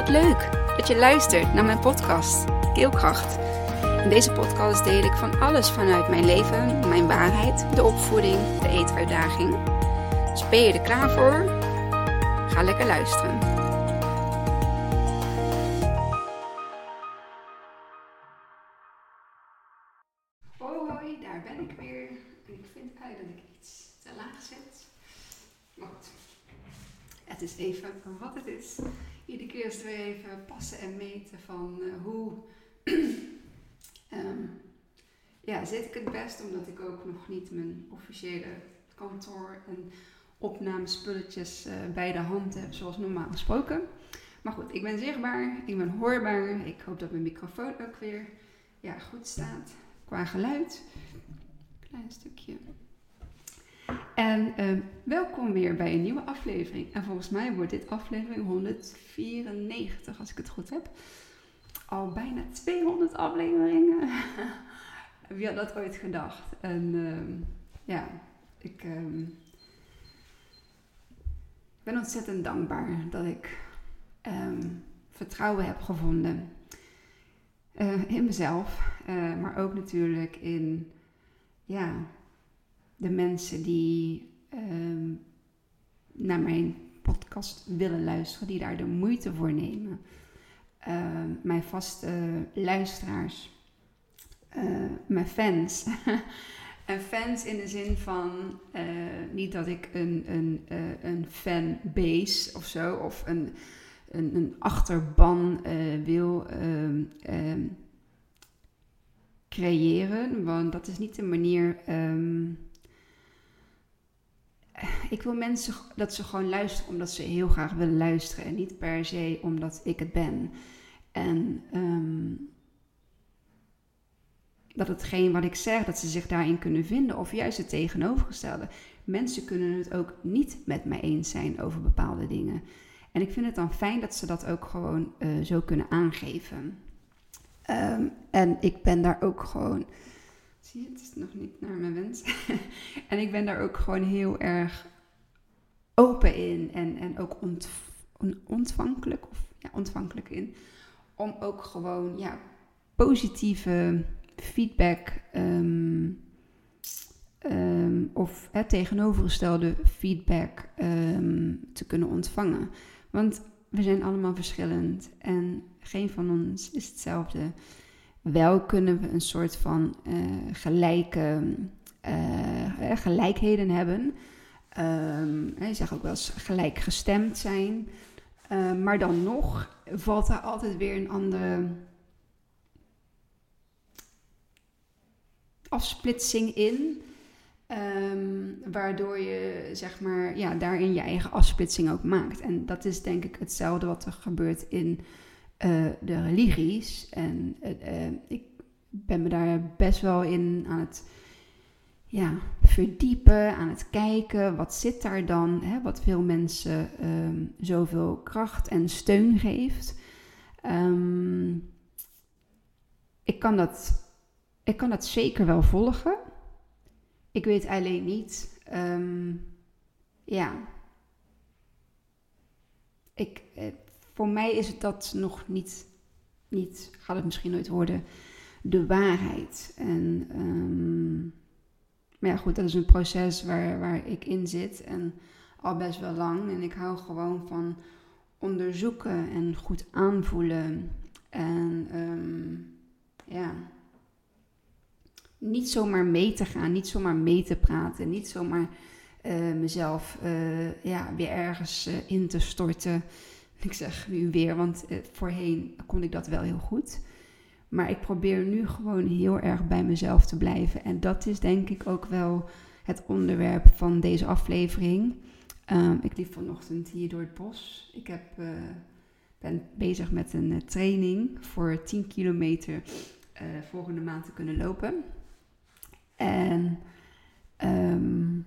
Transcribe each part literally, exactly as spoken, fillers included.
Wat leuk dat je luistert naar mijn podcast, Keelkracht. In deze podcast deel ik van alles vanuit mijn leven, mijn waarheid, de opvoeding, de eetuitdaging. Dus ben je er klaar voor? Ga lekker luisteren. Hoi, hoi, daar ben ik weer. En ik vind eigenlijk dat ik iets te laag zit. Maar goed, het is even wat het is. Iedere keer is het weer even passen en meten van uh, hoe um, ja, zit ik het best, omdat ik ook nog niet mijn officiële kantoor en opnamespulletjes uh, bij de hand heb zoals normaal gesproken. Maar goed, ik ben zichtbaar, ik ben hoorbaar. Ik hoop dat mijn microfoon ook weer ja, goed staat qua geluid. Klein stukje. En uh, welkom weer bij een nieuwe aflevering. En volgens mij wordt dit aflevering honderdvierennegentig, als ik het goed heb. Al bijna tweehonderd afleveringen. Wie had dat ooit gedacht? En uh, ja, ik uh, ben ontzettend dankbaar dat ik um, vertrouwen heb gevonden. Uh, in mezelf, uh, maar ook natuurlijk in ja, de mensen die um, naar mijn podcast willen luisteren, die daar de moeite voor nemen. Uh, mijn vaste luisteraars, uh, mijn fans. En fans in de zin van, uh, niet dat ik een, een, uh, een fanbase of zo, of een, een, een achterban uh, wil uh, uh, creëren, want dat is niet de manier. Um, ik wil mensen dat ze gewoon luisteren omdat ze heel graag willen luisteren en niet per se omdat ik het ben. En um, dat hetgeen wat ik zeg, dat ze zich daarin kunnen vinden of juist het tegenovergestelde. Mensen kunnen het ook niet met mij eens zijn over bepaalde dingen. En ik vind het dan fijn dat ze dat ook gewoon uh, zo kunnen aangeven. Um, en ik ben daar ook gewoon... Zie je, het is nog niet naar mijn wens. En ik ben daar ook gewoon heel erg open in. En, en ook ontv- ontvankelijk, of, ja, ontvankelijk in. Om ook gewoon ja, positieve feedback um, um, of het tegenovergestelde feedback um, te kunnen ontvangen. Want we zijn allemaal verschillend en geen van ons is hetzelfde. Wel kunnen we een soort van uh, gelijke uh, gelijkheden hebben. Um, je zegt ook wel eens gelijkgestemd zijn. Uh, maar dan nog valt daar altijd weer een andere afsplitsing in. Um, waardoor je zeg maar ja, daarin je eigen afsplitsing ook maakt. En dat is denk ik hetzelfde wat er gebeurt in uh, de religies. En uh, uh, ik ben me daar best wel in aan het ja, verdiepen, aan het kijken. Wat zit daar dan? Hè, wat veel mensen um, zoveel kracht en steun geeft. Um, ik kan dat, ik kan dat zeker wel volgen. Ik weet alleen niet, um, ja, ik, eh, voor mij is het dat nog niet, niet, gaat het misschien nooit worden, de waarheid. En, um, maar ja goed, dat is een proces waar, waar ik in zit en al best wel lang. En ik hou gewoon van onderzoeken en goed aanvoelen en um, ja... Niet zomaar mee te gaan, niet zomaar mee te praten, niet zomaar uh, mezelf uh, ja, weer ergens uh, in te storten. Ik zeg nu weer, want uh, voorheen kon ik dat wel heel goed. Maar ik probeer nu gewoon heel erg bij mezelf te blijven. En dat is denk ik ook wel het onderwerp van deze aflevering. Um, ik liep vanochtend hier door het bos. Ik heb, uh, ben bezig met een uh, training voor tien kilometer uh, volgende maand te kunnen lopen. En um,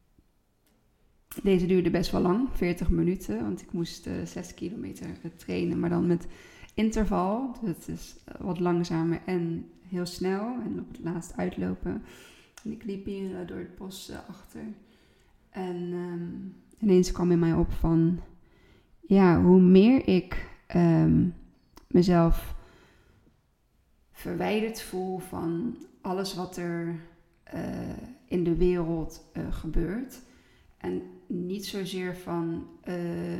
deze duurde best wel lang, veertig minuten, want ik moest uh, zes kilometer trainen, maar dan met interval. Dus het is wat langzamer en heel snel en op het laatst uitlopen. En ik liep hier uh, door het bos uh, achter. En um, ineens kwam in mij op van, ja, hoe meer ik um, mezelf verwijderd voel van alles wat er uh, in de wereld uh, gebeurt. En niet zozeer van uh,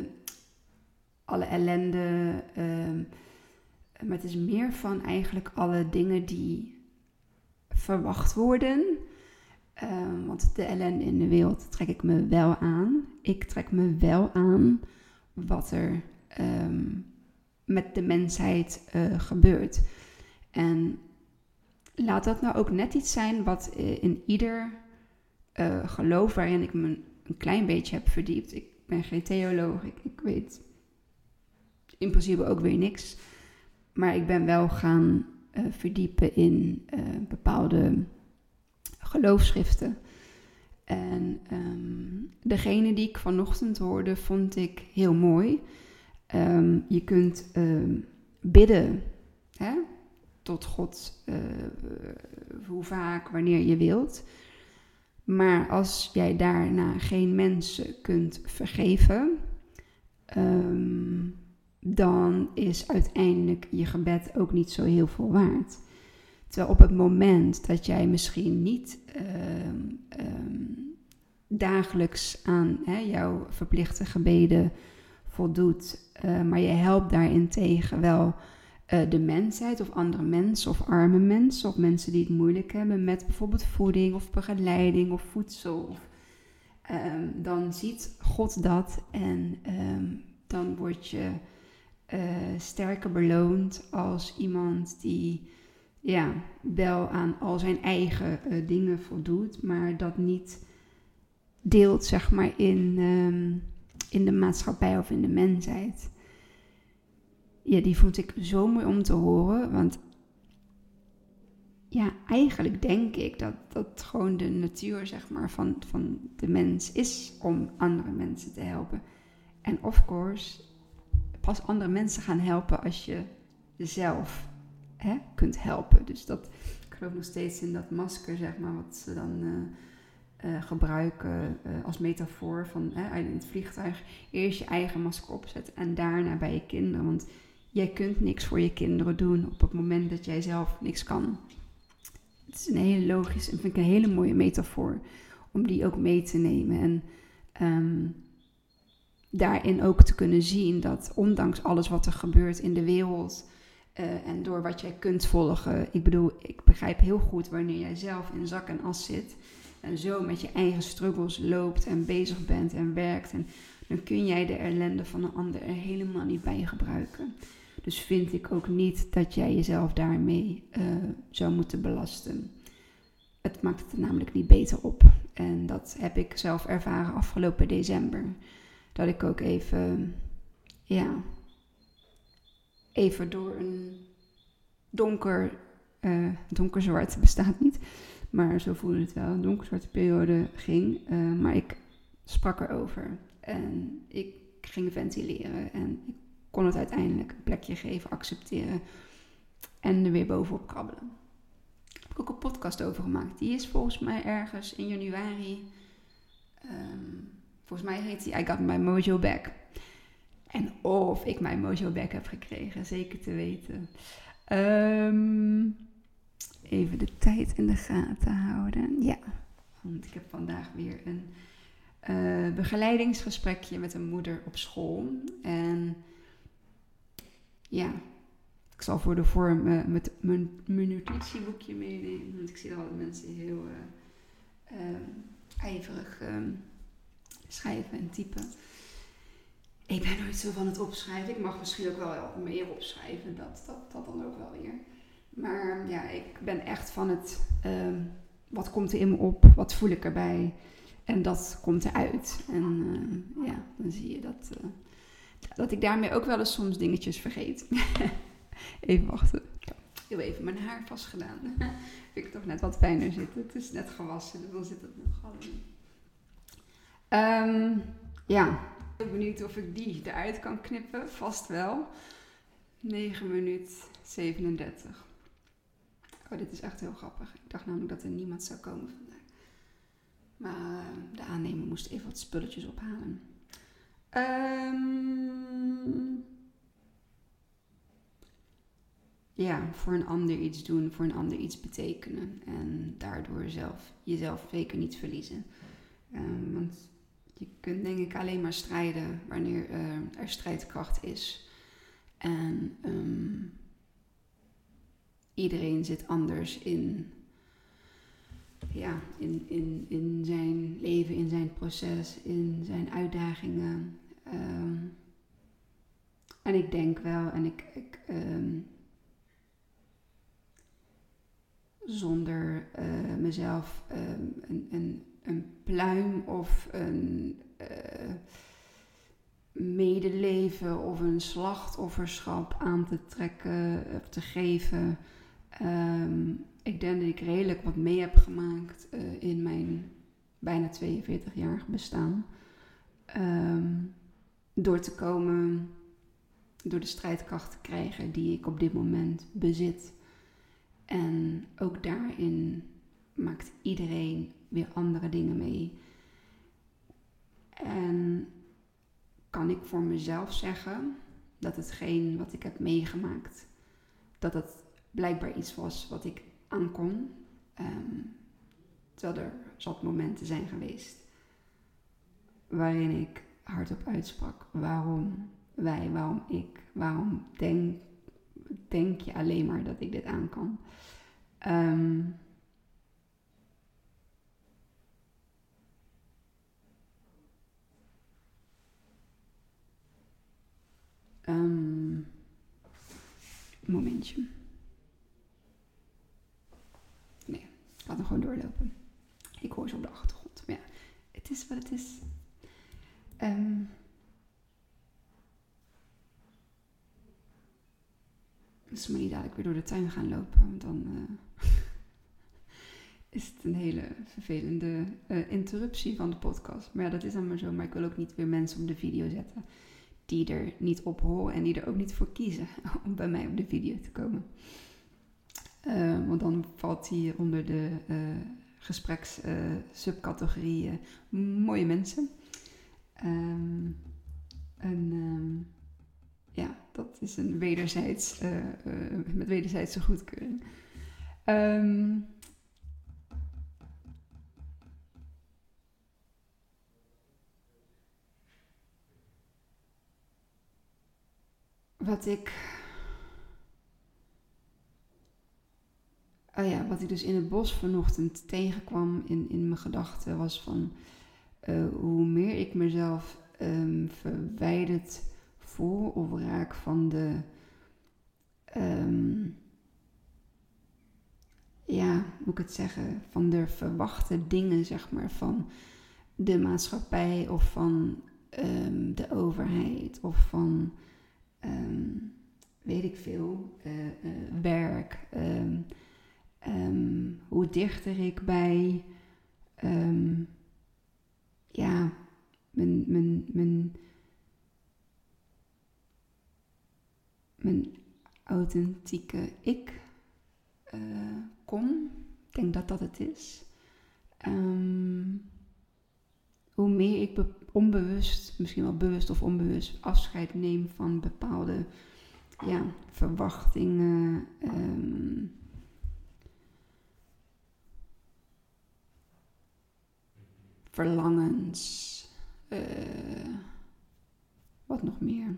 alle ellende, uh, maar het is meer van eigenlijk alle dingen die verwacht worden. Uh, want de ellende in de wereld trek ik me wel aan. Ik trek me wel aan wat er um, met de mensheid uh, gebeurt. En laat dat nou ook net iets zijn wat in ieder uh, geloof waarin ik me een klein beetje heb verdiept. Ik ben geen theoloog, ik, ik weet in principe ook weer niks. Maar ik ben wel gaan uh, verdiepen in uh, bepaalde geloofschriften. En um, degene die ik vanochtend hoorde, vond ik heel mooi. Um, je kunt um, bidden, hè, tot God, uh, hoe vaak, wanneer je wilt. Maar als jij daarna geen mensen kunt vergeven, um, dan is uiteindelijk je gebed ook niet zo heel veel waard. Terwijl op het moment dat jij misschien niet um, um, dagelijks aan hè, jouw verplichte gebeden voldoet, uh, maar je helpt daarin tegen wel uh, de mensheid of andere mensen of arme mensen of mensen die het moeilijk hebben met bijvoorbeeld voeding of begeleiding of voedsel. Of, um, dan ziet God dat en um, dan word je uh, sterker beloond als iemand die ja, wel aan al zijn eigen uh, dingen voldoet, maar dat niet deelt, zeg maar, in, um, in de maatschappij of in de mensheid. Ja, die vond ik zo mooi om te horen, want ja, eigenlijk denk ik dat dat gewoon de natuur, zeg maar, van, van de mens is om andere mensen te helpen. En of course, pas andere mensen gaan helpen als je zelf hè, kunt helpen. Dus dat, ik geloof nog steeds in dat masker, zeg maar, wat ze dan uh, uh, gebruiken uh, als metafoor van uh, in het vliegtuig. Eerst je eigen masker opzetten en daarna bij je kinderen. Want jij kunt niks voor je kinderen doen op het moment dat jij zelf niks kan. Het is een hele logische en vind ik een hele mooie metafoor om die ook mee te nemen. En um, daarin ook te kunnen zien dat ondanks alles wat er gebeurt in de wereld uh, en door wat jij kunt volgen. Ik bedoel, ik begrijp heel goed wanneer jij zelf in zak en as zit en zo met je eigen struggles loopt en bezig bent en werkt. En dan kun jij de ellende van een ander er helemaal niet bij gebruiken. Dus vind ik ook niet dat jij jezelf daarmee uh, zou moeten belasten. Het maakt het er namelijk niet beter op. En dat heb ik zelf ervaren afgelopen december. Dat ik ook even, ja, even door een donker, uh, donkerzwart bestaat niet, maar zo voelde het wel, een donkerzwarte periode ging. Uh, maar ik sprak erover en ik ging ventileren en ik kon het uiteindelijk een plekje geven, accepteren en er weer bovenop krabbelen. Daar heb ik ook een podcast over gemaakt. Die is volgens mij ergens in januari, um, volgens mij heet die I Got My Mojo Back. En of ik mijn mojo back heb gekregen, zeker te weten. Um, even de tijd in de gaten houden. Ja, want ik heb vandaag weer een uh, begeleidingsgesprekje met een moeder op school. En ja, ik zal voor de vorm uh, met mijn, mijn notitieboekje meenemen. Want ik zie dat alle mensen heel uh, uh, ijverig uh, schrijven en typen. Ik ben nooit zo van het opschrijven. Ik mag misschien ook wel meer opschrijven. Dat, dat, dat dan ook wel weer. Maar ja, ik ben echt van het... Um, wat komt er in me op? Wat voel ik erbij? En dat komt eruit. En uh, ja, dan zie je dat... Uh, dat ik daarmee ook wel eens soms dingetjes vergeet. Even wachten. Ik heb heel even mijn haar vastgedaan. Vind ik toch net wat fijner zitten. Het is net gewassen, dus dan zit het nog gewoon. Um, ja, ik ben benieuwd of ik die eruit kan knippen. Vast wel. negen minuten zevenendertig. Oh, dit is echt heel grappig. Ik dacht namelijk dat er niemand zou komen vandaag. Maar uh, de aannemer moest even wat spulletjes ophalen. Um, ja, voor een ander iets doen, voor een ander iets betekenen. En daardoor zelf, jezelf zeker niet verliezen. Um, want je kunt denk ik alleen maar strijden wanneer uh, er strijdkracht is. En um, iedereen zit anders in, ja, in, in, in zijn leven, in zijn proces, in zijn uitdagingen. Um, en ik denk wel, en ik, ik um, zonder uh, mezelf um, een, een, een pluim of een uh, medeleven of een slachtofferschap aan te trekken of te geven. Um, ik denk dat ik redelijk wat mee heb gemaakt uh, in mijn bijna tweeënveertig-jarig bestaan. Um, door te komen, door de strijdkracht te krijgen die ik op dit moment bezit. En ook daarin maakt iedereen weer andere dingen mee. En kan ik voor mezelf zeggen dat hetgeen wat ik heb meegemaakt, dat het blijkbaar iets was wat ik aankon. Um, terwijl er zat momenten zijn geweest waarin ik hardop uitsprak. Waarom wij, waarom ik, waarom denk, denk je alleen maar dat ik dit aan kan. Um, um, momentje. Nee, ik laat hem gewoon doorlopen. Ik hoor ze op de achtergrond. Maar ja, het is wat het is. Um, dus maar niet dadelijk weer door de tuin gaan lopen. Want dan uh, is het een hele vervelende uh, interruptie van de podcast. Maar ja, dat is dan maar zo. Maar ik wil ook niet weer mensen op de video zetten die er niet op horen en die er ook niet voor kiezen om bij mij op de video te komen. Uh, want dan valt hij onder de uh, gespreks uh, subcategorie uh, mooie mensen. Um, en um, ja, dat is een wederzijds, uh, uh, met wederzijdse goedkeuring. Um, wat ik... Oh ja, wat ik dus in het bos vanochtend tegenkwam in, in mijn gedachten was van... Uh, hoe meer ik mezelf um, verwijderd voel of raak van de... Um, ja, hoe moet ik het zeggen? Van de verwachte dingen, zeg maar, van de maatschappij of van um, de overheid of van... Um, weet ik veel, uh, uh, werk... Um, Um, hoe dichter ik bij um, ja, mijn, mijn, mijn, mijn authentieke ik uh, kom. Ik denk dat dat het is. Um, hoe meer ik be- onbewust, misschien wel bewust of onbewust, afscheid neem van bepaalde ja, verwachtingen... Um, verlangens, uh, wat nog meer.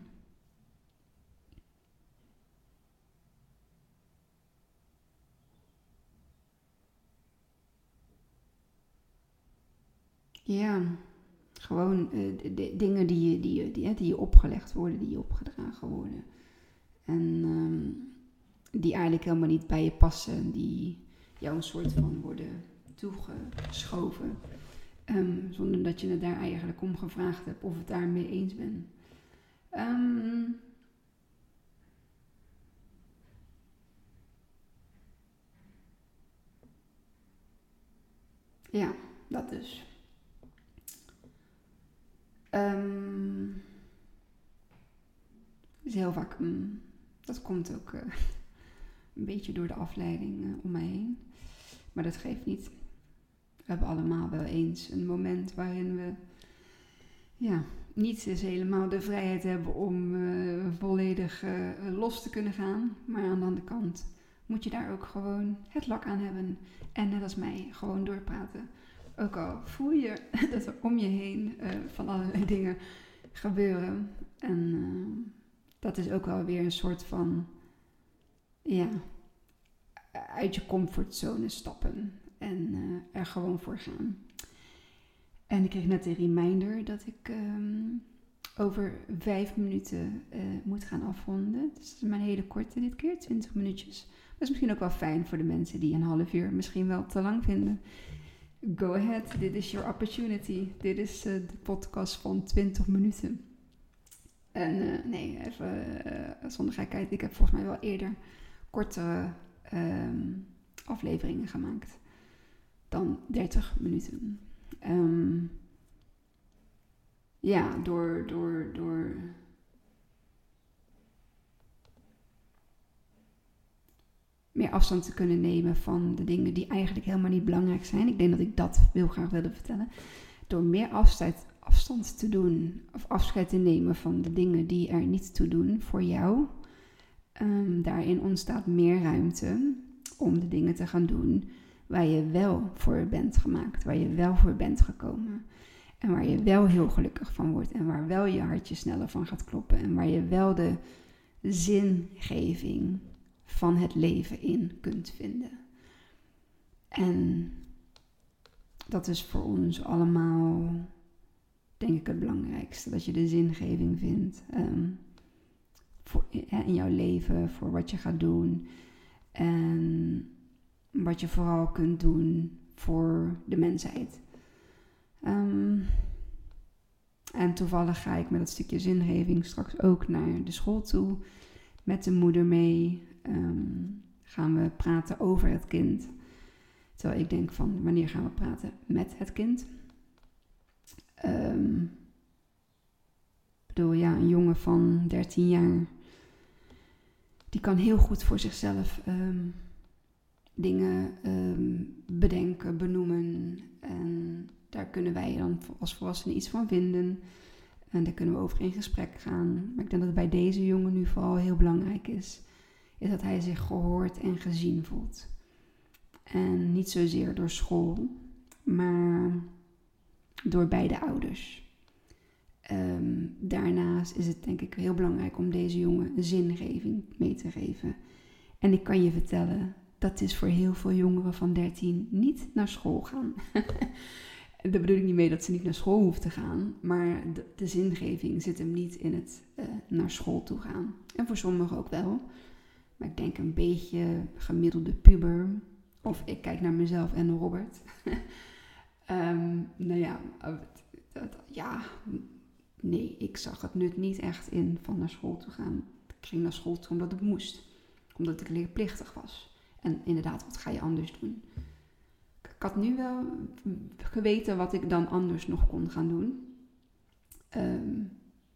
Ja, gewoon uh, de, de dingen die je, die, je, die, die je opgelegd worden, die je opgedragen worden. En um, die eigenlijk helemaal niet bij je passen, die jou een soort van worden toegeschoven. Um, zonder dat je het daar eigenlijk om gevraagd hebt of het daarmee eens bent. Um, ja, dat dus. Um, is heel vaak, um, dat komt ook uh, een beetje door de afleiding uh, om mij heen. Maar dat geeft niet. We hebben allemaal wel eens een moment waarin we ja, niet eens helemaal de vrijheid hebben om uh, volledig uh, los te kunnen gaan. Maar aan de andere kant moet je daar ook gewoon het lak aan hebben. En net als mij, gewoon doorpraten. Ook al voel je dat er om je heen uh, van allerlei dingen gebeuren. En uh, dat is ook wel weer een soort van, ja, uit je comfortzone stappen. En uh, er gewoon voor gaan. En ik kreeg net een reminder dat ik um, over vijf minuten uh, moet gaan afronden. Dus dat is mijn hele korte dit keer, twintig minuutjes. Dat is misschien ook wel fijn voor de mensen die een half uur misschien wel te lang vinden. Go ahead, dit is your opportunity. Dit is uh, de podcast van twintig minuten. En uh, nee, even uh, zonder gekheid. Ik heb volgens mij wel eerder kortere uh, afleveringen gemaakt dan dertig minuten. Um, ja, door, door, door meer afstand te kunnen nemen van de dingen die eigenlijk helemaal niet belangrijk zijn. Ik denk dat ik dat heel graag wilde vertellen. Door meer afstand, afstand te doen of afscheid te nemen van de dingen die er niet toe doen voor jou. Um, daarin ontstaat meer ruimte om de dingen te gaan doen waar je wel voor bent gemaakt, waar je wel voor bent gekomen. En waar je wel heel gelukkig van wordt en waar wel je hartje sneller van gaat kloppen. En waar je wel de zingeving van het leven in kunt vinden. En dat is voor ons allemaal, denk ik, het belangrijkste. Dat je de zingeving vindt um, voor, in jouw leven, voor wat je gaat doen. En wat je vooral kunt doen voor de mensheid. Um, en toevallig ga ik met dat stukje zingeving straks ook naar de school toe. Met de moeder mee. Um, gaan we praten over het kind. Terwijl ik denk van, wanneer gaan we praten met het kind? Um, ik bedoel, ja, een jongen van dertien jaar. Die kan heel goed voor zichzelf um, dingen um, bedenken, benoemen. En daar kunnen wij dan als volwassenen iets van vinden. En daar kunnen we over in gesprek gaan. Maar ik denk dat het bij deze jongen nu vooral heel belangrijk is. Is dat hij zich gehoord en gezien voelt. En niet zozeer door school, maar door beide ouders. Um, daarnaast is het denk ik heel belangrijk om deze jongen een zingeving mee te geven. En ik kan je vertellen, dat is voor heel veel jongeren van dertien niet naar school gaan. Daar bedoel ik niet mee dat ze niet naar school hoeven te gaan. Maar de, de zingeving zit hem niet in het uh, naar school toe gaan. En voor sommigen ook wel. Maar ik denk een beetje gemiddelde puber. Of ik kijk naar mezelf en Robert. um, nou ja, ja, nee, ik zag het nut niet echt in van naar school te gaan. Ik ging naar school toe omdat het moest. Omdat ik leerplichtig was. En inderdaad, wat ga je anders doen? Ik had nu wel geweten wat ik dan anders nog kon gaan doen. Um,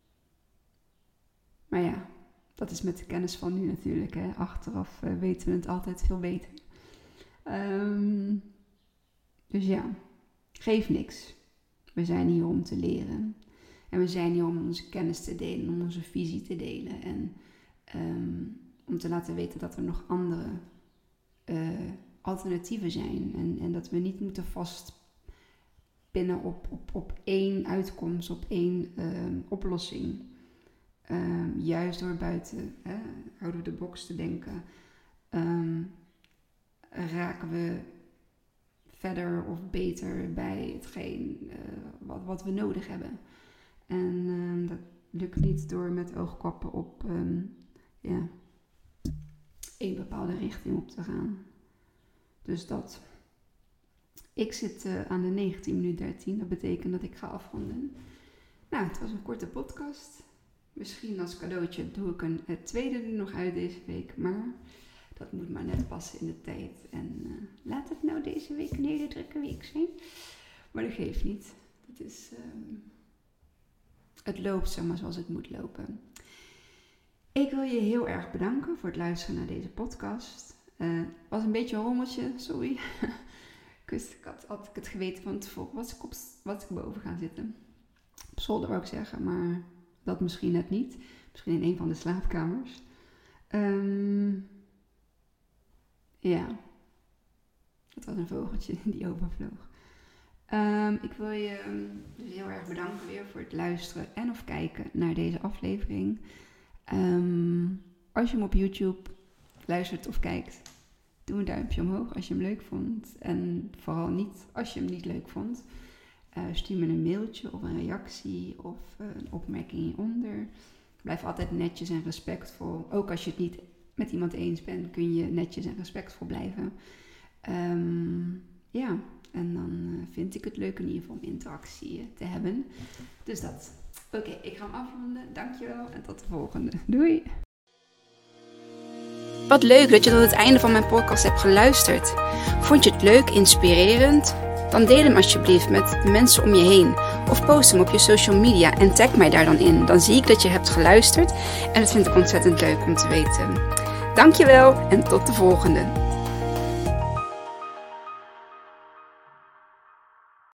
maar ja, dat is met de kennis van nu natuurlijk. Hè. Achteraf uh, weten we het altijd veel beter. Um, dus ja, geef niks. We zijn hier om te leren. En we zijn hier om onze kennis te delen, om onze visie te delen. En um, om te laten weten dat er nog andere uh, alternatieven zijn. En, en dat we niet moeten vastpinnen op, op, op één uitkomst, op één uh, oplossing. Um, juist door buiten, hè, out of the box te denken, um, raken we verder of beter bij hetgeen uh, wat, wat we nodig hebben. En uh, dat lukt niet door met oogkappen op um, ja, één bepaalde richting op te gaan. Dus dat. Ik zit uh, aan de negentien minuut dertien. Dat betekent dat ik ga afronden. Nou, het was een korte podcast. Misschien als cadeautje doe ik een het tweede er nog uit deze week. Maar dat moet maar net passen in de tijd. En uh, laat het nou deze week een hele drukke week zijn. Maar dat geeft niet. Het is... Um, het loopt zeg maar zoals het moet lopen. Ik wil je heel erg bedanken voor het luisteren naar deze podcast. Het uh, was een beetje een rommeltje, sorry. ik, wist, ik had, had ik het geweten van tevoren, was ik, op, was ik boven gaan zitten. op zolder wou ik zeggen, maar dat misschien net niet. Misschien in een van de slaapkamers. Um, ja, dat was een vogeltje die overvloog. Um, ik wil je dus heel erg bedanken weer voor het luisteren en of kijken naar deze aflevering. Um, als je hem op YouTube luistert of kijkt, doe een duimpje omhoog als je hem leuk vond. En vooral niet als je hem niet leuk vond. Uh, stuur me een mailtje of een reactie of uh, een opmerking hieronder. Blijf altijd netjes en respectvol. Ook als je het niet met iemand eens bent, kun je netjes en respectvol blijven. Um, ja, en dan uh, vind ik het leuk in ieder geval om interactie uh, te hebben. Dus dat. Oké, okay, ik ga hem afronden. Dankjewel en tot de volgende. Doei! Wat leuk dat je tot het einde van mijn podcast hebt geluisterd. Vond je het leuk, inspirerend? Dan deel hem alsjeblieft met de mensen om je heen. Of post hem op je social media en tag mij daar dan in. Dan zie ik dat je hebt geluisterd en dat vind ik ontzettend leuk om te weten. Dankjewel en tot de volgende.